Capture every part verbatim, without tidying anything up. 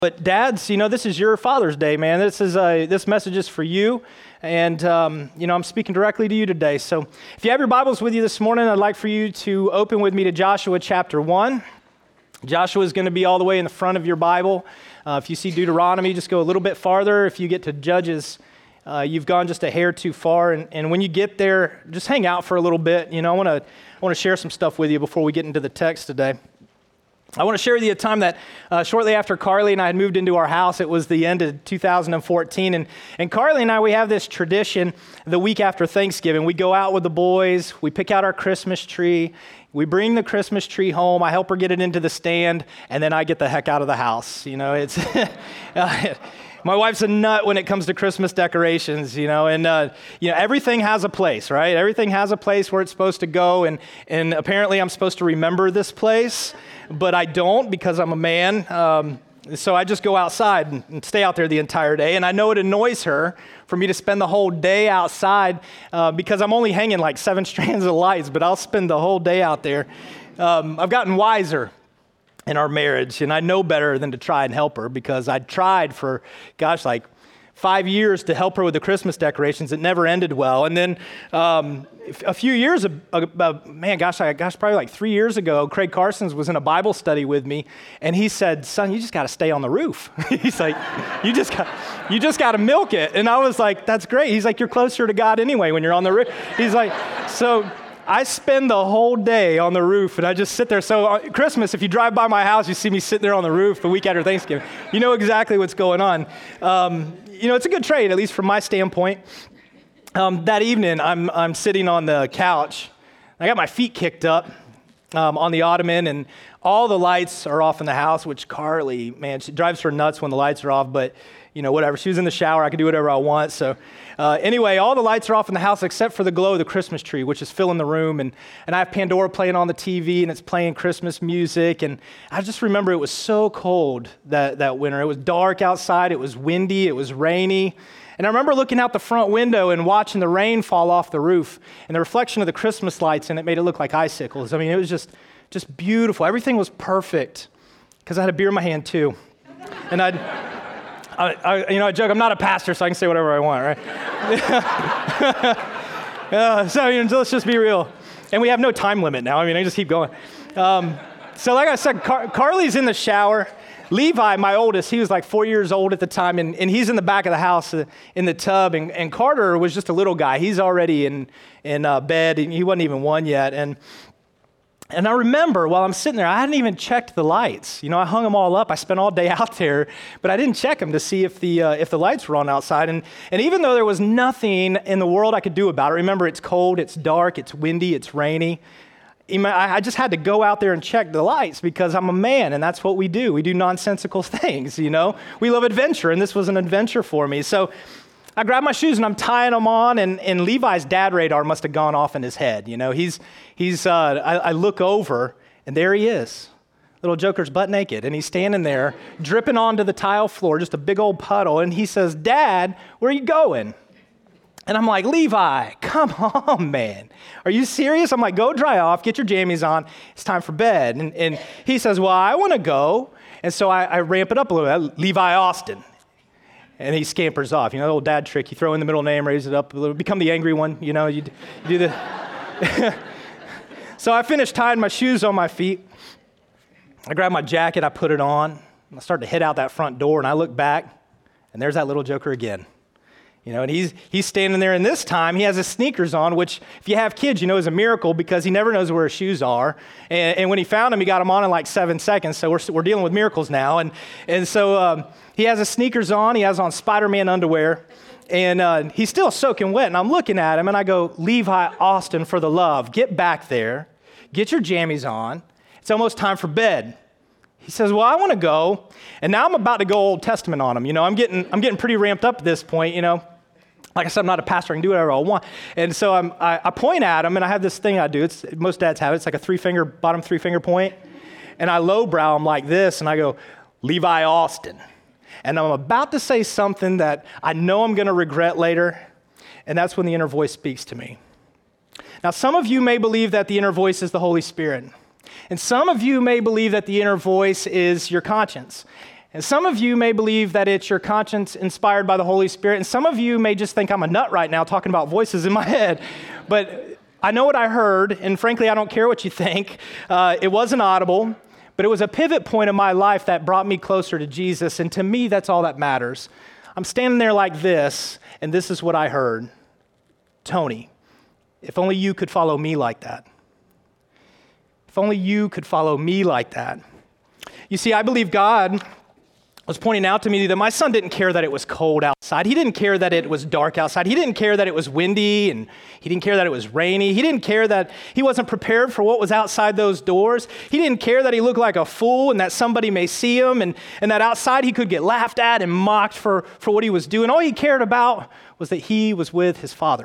But dads, you know, this is your Father's Day, man. This is uh, this message is for you, and um, you know, I'm speaking directly to you today. So, if you have your Bibles with you this morning, I'd like for you to open with me to Joshua chapter one. Joshua is going to be all the way in the front of your Bible. Uh, if you see Deuteronomy, just go a little bit farther. If you get to Judges, uh, you've gone just a hair too far. And, and when you get there, just hang out for a little bit. You know, I want to I want to share some stuff with you before we get into the text today. I want to share with you a time that uh, shortly after Carly and I had moved into our house. It was the end of two thousand fourteen. And, and Carly and I, we have this tradition the week after Thanksgiving. We go out with the boys. We pick out our Christmas tree. We bring the Christmas tree home. I help her get it into the stand, and then I get the heck out of the house. You know, it's my wife's a nut when it comes to Christmas decorations, you know, and, uh, you know, everything has a place, right? Everything has a place where it's supposed to go, and, and apparently I'm supposed to remember this place, but I don't because I'm a man. Um, so I just go outside and, and stay out there the entire day, and I know it annoys her for me to spend the whole day outside uh, because I'm only hanging like seven strands of lights, but I'll spend the whole day out there. Um, I've gotten wiser in our marriage, and I know better than to try and help her because I tried for, gosh, like five years to help her with the Christmas decorations. It never ended well. And then um, a few years, uh, man, gosh, I, gosh, probably like three years ago, Craig Carsons was in a Bible study with me, and he said, "Son, you just got to stay on the roof." He's like, "You just got, you just got to milk it." And I was like, "That's great." He's like, "You're closer to God anyway when you're on the roof." He's like, so. I spend the whole day on the roof, and I just sit there. So on Christmas, if you drive by my house, you see me sitting there on the roof the week after Thanksgiving. You know exactly what's going on. Um, you know, it's a good trade, at least from my standpoint. Um, that evening, I'm I'm sitting on the couch. I got my feet kicked up um, on the ottoman, and all the lights are off in the house, which Carly, man, she drives her nuts when the lights are off, but you know, whatever. She was in the shower. I could do whatever I want. So uh, anyway, all the lights are off in the house except for the glow of the Christmas tree, which is filling the room. And, and I have Pandora playing on the T V, and it's playing Christmas music. And I just remember it was so cold that, that winter. It was dark outside. It was windy. It was rainy. And I remember looking out the front window and watching the rain fall off the roof and the reflection of the Christmas lights, and it made it look like icicles. I mean, it was just, just beautiful. Everything was perfect because I had a beer in my hand too. And I'd... I, I, you know, I joke, I'm not a pastor, so I can say whatever I want, right? uh, so you know, let's just be real. And we have no time limit now. I mean, I just keep going. Um, so like I said, Car- Carly's in the shower. Levi, my oldest, he was like four years old at the time, and, and he's in the back of the house uh, in the tub. And, and Carter was just a little guy. He's already in, in uh, bed, and he wasn't even one yet. And And I remember while I'm sitting there, I hadn't even checked the lights. You know, I hung them all up. I spent all day out there, but I didn't check them to see if the uh, if the lights were on outside. And and even though there was nothing in the world I could do about it, remember, it's cold, it's dark, it's windy, it's rainy. I just had to go out there and check the lights because I'm a man, and that's what we do. We do nonsensical things, you know. We love adventure, and this was an adventure for me. So I grab my shoes and I'm tying them on, and, and Levi's dad radar must have gone off in his head. You know, he's, he's. Uh, I, I look over, and there he is. Little Joker's butt naked, and he's standing there, dripping onto the tile floor, just a big old puddle, and he says, "Dad, where are you going?" And I'm like, "Levi, come on, man. Are you serious?" I'm like, "Go dry off, get your jammies on. It's time for bed." And, and he says, "Well, I want to go." And so I, I ramp it up a little bit, Levi Austin. And he scampers off. You know, the old dad trick. You throw in the middle name, raise it up a little, become the angry one. You know, you, you do the. So I finished tying my shoes on my feet. I grab my jacket, I put it on. I start to head out that front door, and I look back, and there's that little Joker again. You know, and he's he's standing there, and this time he has his sneakers on, which if you have kids, you know is a miracle because he never knows where his shoes are. And, and when he found them, he got them on in like seven seconds. So we're we're dealing with miracles now. And and so um, he has his sneakers on. He has on Spider-Man underwear, and uh, he's still soaking wet. And I'm looking at him, and I go, "Levi Austin, for the love, get back there, get your jammies on. It's almost time for bed." He says, "Well, I want to go." And now I'm about to go Old Testament on him. You know, I'm getting I'm getting pretty ramped up at this point. You know. Like I said, I'm not a pastor. I can do whatever I want. And so I'm, I, I point at him, and I have this thing I do. It's most dads have it. It's like a three-finger, bottom three-finger point. And I lowbrow him like this, and I go, "Levi Austin." And I'm about to say something that I know I'm going to regret later, and that's when the inner voice speaks to me. Now, some of you may believe that the inner voice is the Holy Spirit. And some of you may believe that the inner voice is your conscience. And some of you may believe that it's your conscience inspired by the Holy Spirit, and some of you may just think I'm a nut right now talking about voices in my head. But I know what I heard, and frankly, I don't care what you think. Uh, it wasn't audible, but it was a pivot point in my life that brought me closer to Jesus, and to me, that's all that matters. I'm standing there like this, and this is what I heard. Tony, if only you could follow me like that. If only you could follow me like that. You see, I believe God was pointing out to me that my son didn't care that it was cold outside. He didn't care that it was dark outside. He didn't care that it was windy, and he didn't care that it was rainy. He didn't care that he wasn't prepared for what was outside those doors. He didn't care that he looked like a fool and that somebody may see him, and, and that outside he could get laughed at and mocked for, for what he was doing. All he cared about was that he was with his father.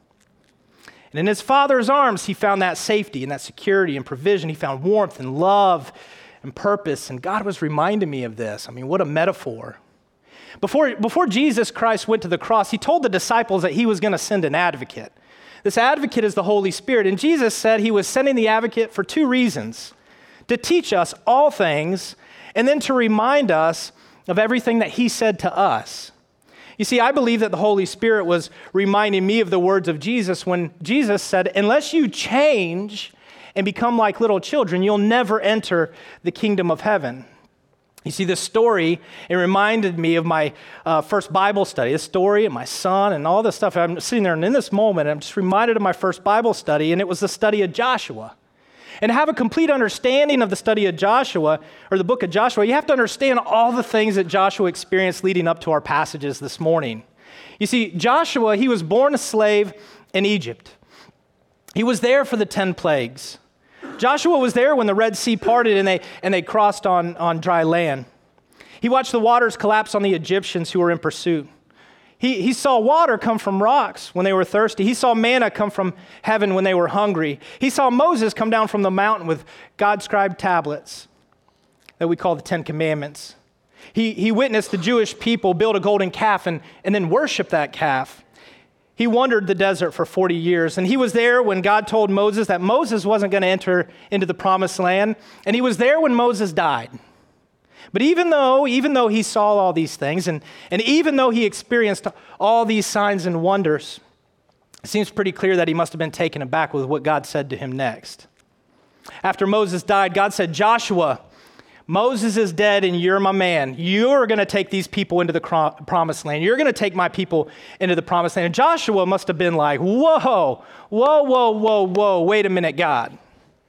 And in his father's arms, he found that safety and that security and provision. He found warmth and love and purpose, and God was reminding me of this. I mean, what a metaphor. Before, before Jesus Christ went to the cross, he told the disciples that he was going to send an advocate. This advocate is the Holy Spirit, and Jesus said he was sending the advocate for two reasons: to teach us all things, and then to remind us of everything that he said to us. You see, I believe that the Holy Spirit was reminding me of the words of Jesus when Jesus said, unless you change and become like little children, you'll never enter the kingdom of heaven. You see, this story, it reminded me of my uh, first Bible study, this story and my son and all this stuff. I'm sitting there, and in this moment, I'm just reminded of my first Bible study, and it was the study of Joshua. And to have a complete understanding of the study of Joshua, or the book of Joshua, you have to understand all the things that Joshua experienced leading up to our passages this morning. You see, Joshua, he was born a slave in Egypt. He was there for the ten plagues. Joshua was there when the Red Sea parted and they, and they crossed on, on dry land. He watched the waters collapse on the Egyptians who were in pursuit. He, he saw water come from rocks when they were thirsty. He saw manna come from heaven when they were hungry. He saw Moses come down from the mountain with God-scribed tablets that we call the Ten Commandments. He, he witnessed the Jewish people build a golden calf and, and then worship that calf. He wandered the desert for forty years, and he was there when God told Moses that Moses wasn't going to enter into the promised land, and he was there when Moses died. But even though, even though he saw all these things, and, and even though he experienced all these signs and wonders, it seems pretty clear that he must have been taken aback with what God said to him next. After Moses died, God said, Joshua, Moses is dead and you're my man. You're going to take these people into the cro- promised land. You're going to take my people into the promised land. And Joshua must have been like, whoa, whoa, whoa, whoa, whoa, wait a minute, God.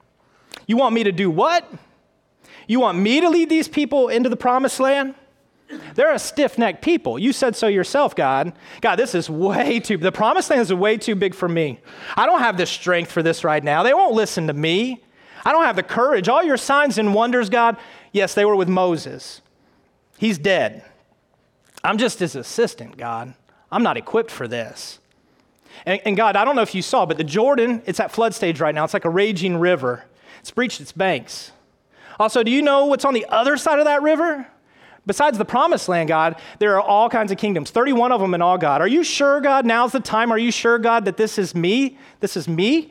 You want me to do what? You want me to lead these people into the promised land? They're a stiff-necked people. You said so yourself, God. God, this is way too, the promised land is way too big for me. I don't have the strength for this right now. They won't listen to me. I don't have the courage. All your signs and wonders, God, yes, they were with Moses. He's dead. I'm just his assistant, God. I'm not equipped for this. And, and God, I don't know if you saw, but the Jordan, it's at flood stage right now. It's like a raging river. It's breached its banks. Also, do you know what's on the other side of that river? Besides the promised land, God, there are all kinds of kingdoms, thirty-one of them in all, God. Are you sure, God, now's the time? Are you sure, God, that this is me? This is me?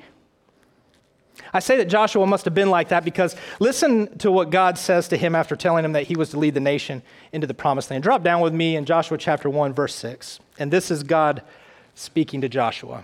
I say that Joshua must have been like that because listen to what God says to him after telling him that he was to lead the nation into the promised land. Drop down with me in Joshua chapter one, verse six. And this is God speaking to Joshua.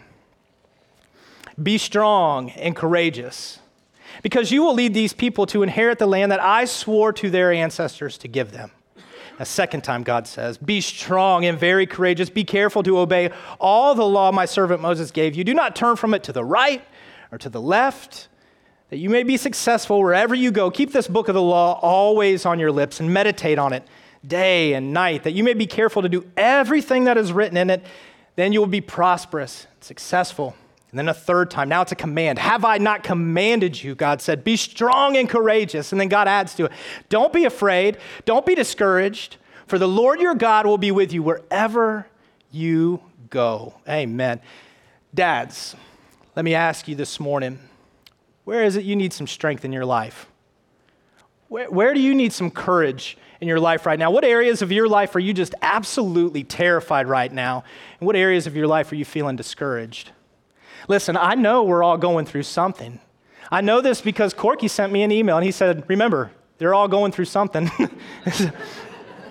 Be strong and courageous, because you will lead these people to inherit the land that I swore to their ancestors to give them. A second time, God says, be strong and very courageous. Be careful to obey all the law my servant Moses gave you. Do not turn from it to the right or to the left, that you may be successful wherever you go. Keep this book of the law always on your lips and meditate on it day and night, that you may be careful to do everything that is written in it. Then you will be prosperous, successful. And then a third time, now it's a command. Have I not commanded you, God said, be strong and courageous. And then God adds to it, don't be afraid, don't be discouraged, for the Lord your God will be with you wherever you go. Amen. Dads, let me ask you this morning, where is it you need some strength in your life? Where, where do you need some courage in your life right now? What areas of your life are you just absolutely terrified right now? And what areas of your life are you feeling discouraged? Listen, I know we're all going through something. I know this because Corky sent me an email and he said, remember, they're all going through something.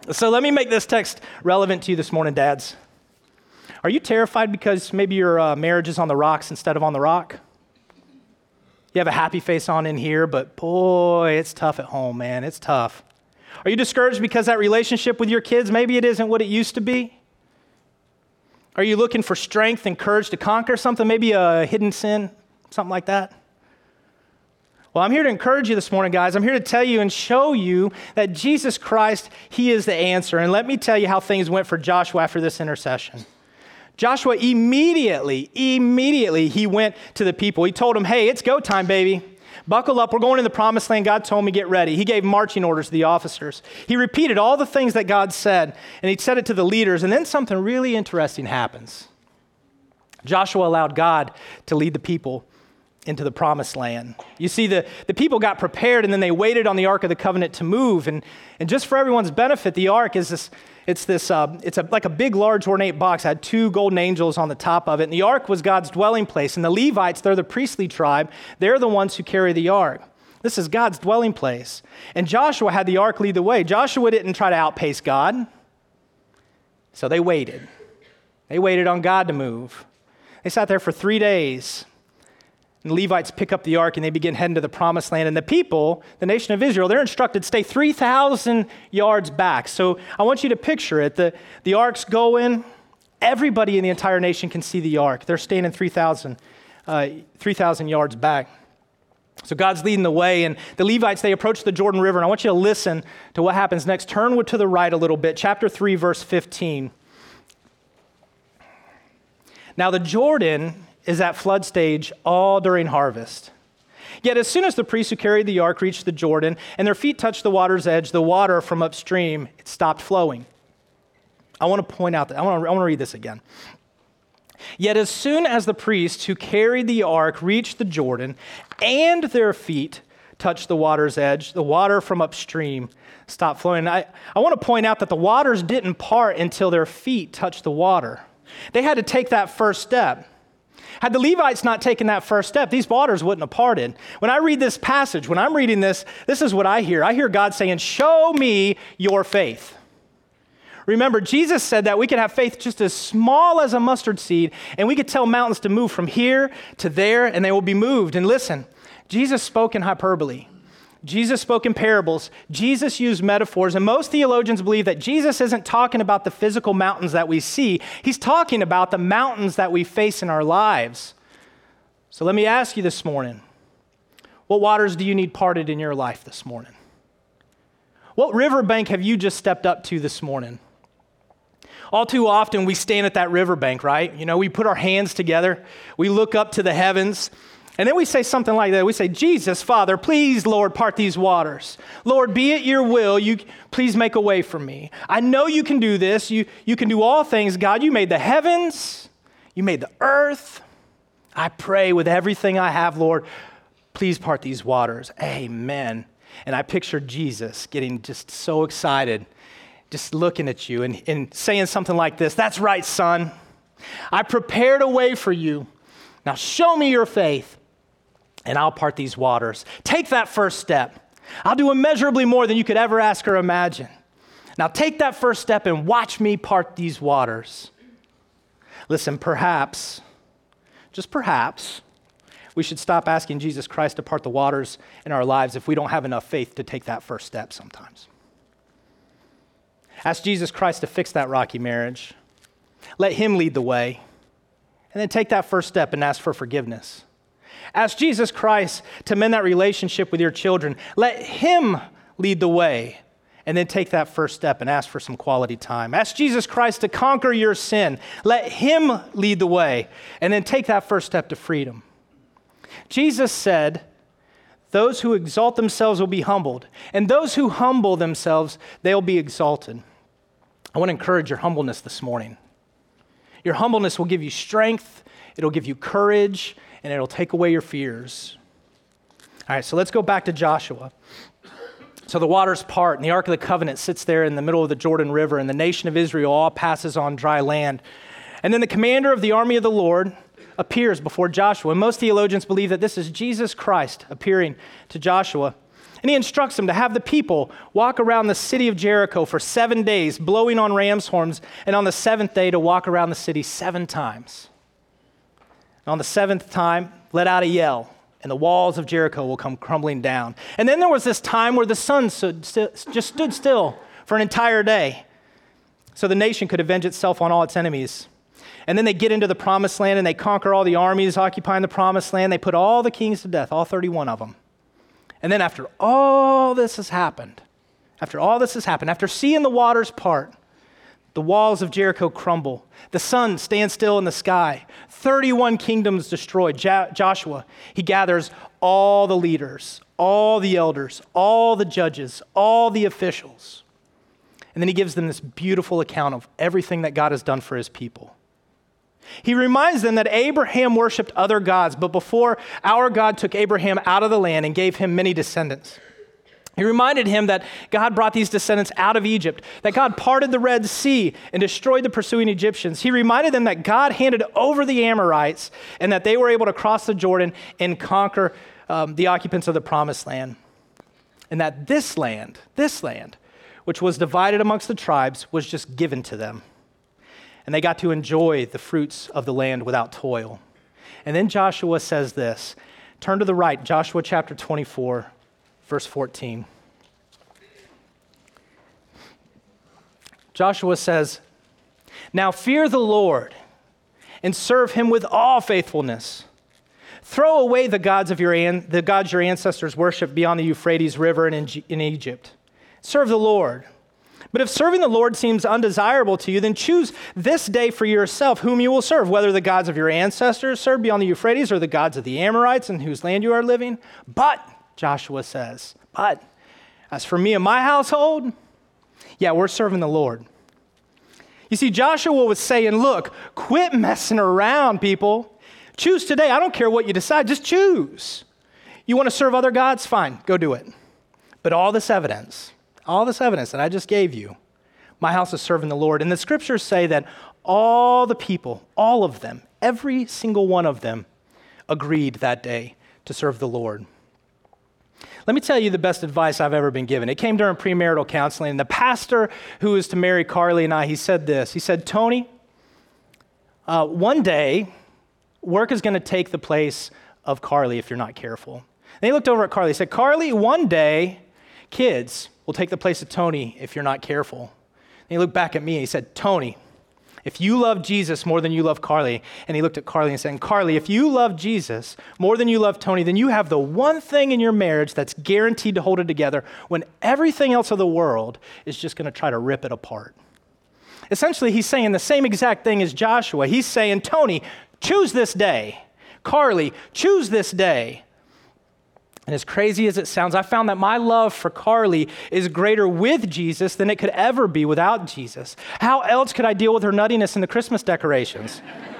So let me make this text relevant to you this morning, dads. Are you terrified because maybe your uh, marriage is on the rocks instead of on the rock? You have a happy face on in here, but boy, it's tough at home, man. It's tough. Are you discouraged because that relationship with your kids, maybe it isn't what it used to be? Are you looking for strength and courage to conquer something, maybe a hidden sin, something like that? Well, I'm here to encourage you this morning, guys. I'm here to tell you and show you that Jesus Christ, he is the answer. And let me tell you how things went for Joshua after this intercession. Joshua immediately, immediately, he went to the people. He told them, hey, it's go time, baby. Buckle up. We're going in the promised land. God told me get ready. He gave marching orders to the officers. He repeated all the things that God said, and he said it to the leaders. And then something really interesting happens. Joshua allowed God to lead the people into the promised land. You see, the, the people got prepared, and then they waited on the Ark of the Covenant to move. And, and just for everyone's benefit, the Ark is this, it's this, uh, it's a, like a big, large, ornate box. It had two golden angels on the top of it. And the Ark was God's dwelling place. And the Levites, they're the priestly tribe. They're the ones who carry the Ark. This is God's dwelling place. And Joshua had the Ark lead the way. Joshua didn't try to outpace God. So they waited. They waited on God to move. They sat there for three days. And the Levites pick up the ark and they begin heading to the promised land. And the people, the nation of Israel, they're instructed to stay three thousand yards back. So I want you to picture it. The, the ark's going. Everybody in the entire nation can see the ark. They're standing three thousand uh, three thousand yards back. So God's leading the way. And the Levites, they approach the Jordan River. And I want you to listen to what happens next. Turn to the right a little bit. Chapter three, verse fifteen. Now the Jordan is at flood stage all during harvest. Yet as soon as the priests who carried the ark reached the Jordan and their feet touched the water's edge, the water from upstream, it stopped flowing. I want to point out that, I want to, I want to read this again. Yet as soon as the priests who carried the ark reached the Jordan and their feet touched the water's edge, the water from upstream stopped flowing. I, I want to point out that the waters didn't part until their feet touched the water. They had to take that first step. Had the Levites not taken that first step, these waters wouldn't have parted. When I read this passage, when I'm reading this, this is what I hear. I hear God saying, show me your faith. Remember, Jesus said that we could have faith just as small as a mustard seed, and we could tell mountains to move from here to there, and they will be moved. And listen, Jesus spoke in hyperbole. Jesus spoke in parables. Jesus used metaphors, and most theologians believe that Jesus isn't talking about the physical mountains that we see. He's talking about the mountains that we face in our lives. So let me ask you this morning, what waters do you need parted in your life this morning? What riverbank have you just stepped up to this morning? All too often we stand at that riverbank, right? You know, we put our hands together, we look up to the heavens, and then we say something like that. We say, Jesus, Father, please, Lord, part these waters. Lord, be it your will. You please make a way for me. I know you can do this. You, you can do all things. God, you made the heavens. You made the earth. I pray with everything I have, Lord, please part these waters. Amen. And I pictured Jesus getting just so excited, just looking at you and, and saying something like this. That's right, son. I prepared a way for you. Now show me your faith. And I'll part these waters. Take that first step. I'll do immeasurably more than you could ever ask or imagine. Now take that first step and watch me part these waters. Listen, perhaps, just perhaps, we should stop asking Jesus Christ to part the waters in our lives if we don't have enough faith to take that first step sometimes. Ask Jesus Christ to fix that rocky marriage. Let him lead the way. And then take that first step and ask for forgiveness. Ask Jesus Christ to mend that relationship with your children. Let him lead the way. And then take that first step and ask for some quality time. Ask Jesus Christ to conquer your sin. Let him lead the way. And then take that first step to freedom. Jesus said, those who exalt themselves will be humbled. And those who humble themselves, they'll be exalted. I want to encourage your humbleness this morning. Your humbleness will give you strength. It'll give you courage. And it'll take away your fears. All right, so let's go back to Joshua. So the waters part, and the Ark of the Covenant sits there in the middle of the Jordan River, and the nation of Israel all passes on dry land. And then the commander of the army of the Lord appears before Joshua. And most theologians believe that this is Jesus Christ appearing to Joshua. And he instructs them to have the people walk around the city of Jericho for seven days, blowing on ram's horns, and on the seventh day to walk around the city seven times. And on the seventh time, let out a yell, and the walls of Jericho will come crumbling down. And then there was this time where the sun stood, st- just stood still for an entire day, so the nation could avenge itself on all its enemies. And then they get into the promised land and they conquer all the armies occupying the promised land. They put all the kings to death, all thirty-one of them. And then after all this has happened, after all this has happened, after seeing the waters part, the walls of Jericho crumble, the sun stands still in the sky, thirty-one kingdoms destroyed. Jo- Joshua, he gathers all the leaders, all the elders, all the judges, all the officials. And then he gives them this beautiful account of everything that God has done for his people. He reminds them that Abraham worshiped other gods, but before our God took Abraham out of the land and gave him many descendants. He reminded him that God brought these descendants out of Egypt, that God parted the Red Sea and destroyed the pursuing Egyptians. He reminded them that God handed over the Amorites and that they were able to cross the Jordan and conquer um, the occupants of the promised land. And that this land, this land, which was divided amongst the tribes, was just given to them. And they got to enjoy the fruits of the land without toil. And then Joshua says this. Turn to the right, Joshua chapter twenty-four, verse fourteen. Joshua says, "Now fear the Lord and serve him with all faithfulness. Throw away the gods of your an- the gods your ancestors worshiped beyond the Euphrates River and in, G- in Egypt. Serve the Lord. But if serving the Lord seems undesirable to you, then choose this day for yourself whom you will serve, whether the gods of your ancestors served beyond the Euphrates or the gods of the Amorites in whose land you are living. But," Joshua says, "but as for me and my household, yeah, we're serving the Lord." You see, Joshua was saying, look, quit messing around, people. Choose today. I don't care what you decide. Just choose. You want to serve other gods? Fine, go do it. But all this evidence, all this evidence that I just gave you, my house is serving the Lord. And the scriptures say that all the people, all of them, every single one of them agreed that day to serve the Lord. Let me tell you the best advice I've ever been given. It came during premarital counseling, and the pastor who was to marry Carly and I, he said this. He said, "Tony, uh, one day, work is going to take the place of Carly if you're not careful." And he looked over at Carly. He said, "Carly, one day, kids will take the place of Tony if you're not careful." And he looked back at me and he said, "Tony, if you love Jesus more than you love Carly," and he looked at Carly and said, "Carly, if you love Jesus more than you love Tony, then you have the one thing in your marriage that's guaranteed to hold it together when everything else of the world is just going to try to rip it apart." Essentially, he's saying the same exact thing as Joshua. He's saying, Tony, choose this day. Carly, choose this day. And as crazy as it sounds, I found that my love for Carly is greater with Jesus than it could ever be without Jesus. How else could I deal with her nuttiness in the Christmas decorations?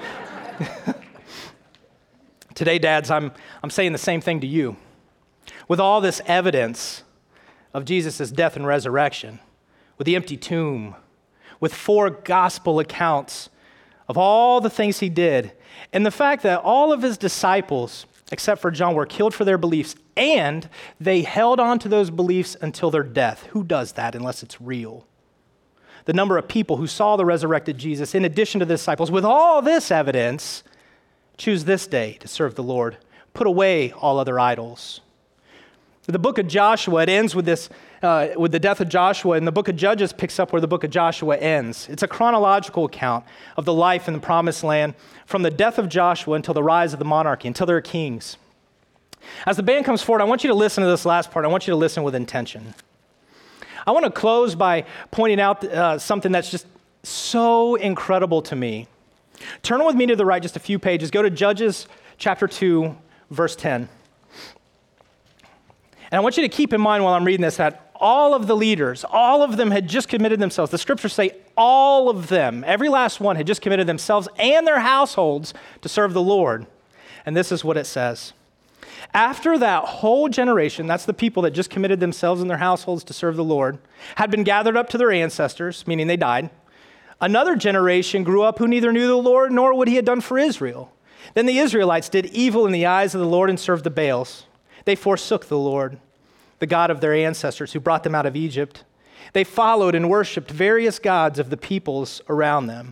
Today, dads, I'm, I'm saying the same thing to you. With all this evidence of Jesus' death and resurrection, with the empty tomb, with four gospel accounts of all the things he did, and the fact that all of his disciples, except for John, were killed for their beliefs, and they held on to those beliefs until their death. Who does that unless it's real? The number of people who saw the resurrected Jesus, in addition to the disciples, with all this evidence, choose this day to serve the Lord. Put away all other idols. The book of Joshua, it ends with this, uh, with the death of Joshua, and the book of Judges picks up where the book of Joshua ends. It's a chronological account of the life in the promised land from the death of Joshua until the rise of the monarchy, until there are kings. As the band comes forward, I want you to listen to this last part. I want you to listen with intention. I want to close by pointing out uh, something that's just so incredible to me. Turn with me to the right just a few pages. Go to Judges chapter two, verse ten. And I want you to keep in mind while I'm reading this that all of the leaders, all of them had just committed themselves. The scriptures say all of them, every last one had just committed themselves and their households to serve the Lord. And this is what it says. After that whole generation, that's the people that just committed themselves and their households to serve the Lord, had been gathered up to their ancestors, meaning they died, another generation grew up who neither knew the Lord nor what he had done for Israel. Then the Israelites did evil in the eyes of the Lord and served the Baals. They forsook the Lord. the God of their ancestors who brought them out of Egypt. They followed and worshiped various gods of the peoples around them.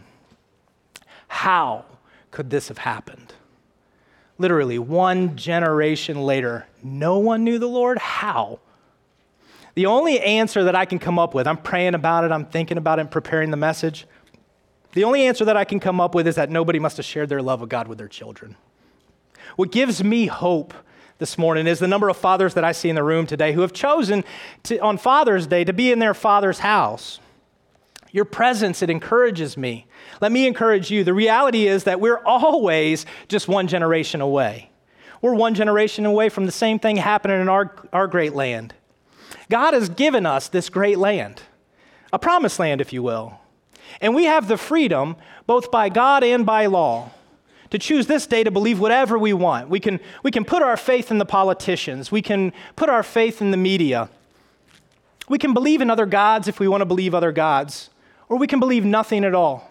How could this have happened? Literally, one generation later, no one knew the Lord? How? The only answer that I can come up with, I'm praying about it, I'm thinking about it, and preparing the message. The only answer that I can come up with is that nobody must have shared their love of God with their children. What gives me hope this morning is the number of fathers that I see in the room today who have chosen to, on Father's Day to be in their father's house. Your presence, it encourages me. Let me encourage you. The reality is that we're always just one generation away. We're one generation away from the same thing happening in our, our great land. God has given us this great land, a promised land, if you will. And we have the freedom, both by God and by law, to choose this day to believe whatever we want. We can, we can put our faith in the politicians. We can put our faith in the media. We can believe in other gods if we want to believe other gods, or we can believe nothing at all.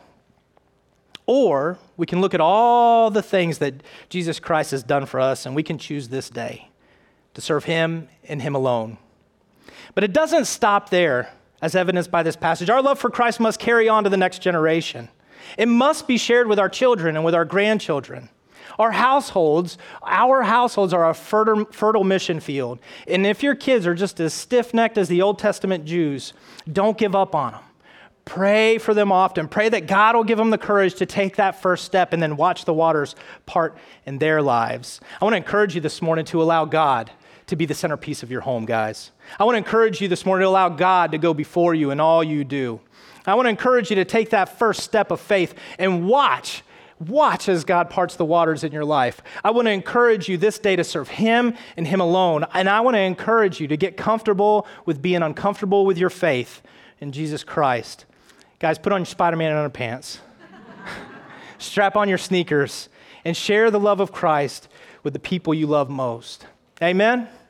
Or we can look at all the things that Jesus Christ has done for us, and we can choose this day to serve him and him alone. But it doesn't stop there, as evidenced by this passage. Our love for Christ must carry on to the next generation. It must be shared with our children and with our grandchildren. Our households, our households are a fertile, fertile mission field. And if your kids are just as stiff-necked as the Old Testament Jews, don't give up on them. Pray for them often. Pray that God will give them the courage to take that first step and then watch the waters part in their lives. I want to encourage you this morning to allow God to be the centerpiece of your home, guys. I want to encourage you this morning to allow God to go before you in all you do. I want to encourage you to take that first step of faith and watch, watch as God parts the waters in your life. I want to encourage you this day to serve him and him alone. And I want to encourage you to get comfortable with being uncomfortable with your faith in Jesus Christ. Guys, put on your Spider-Man underpants. Strap on your sneakers and share the love of Christ with the people you love most. Amen?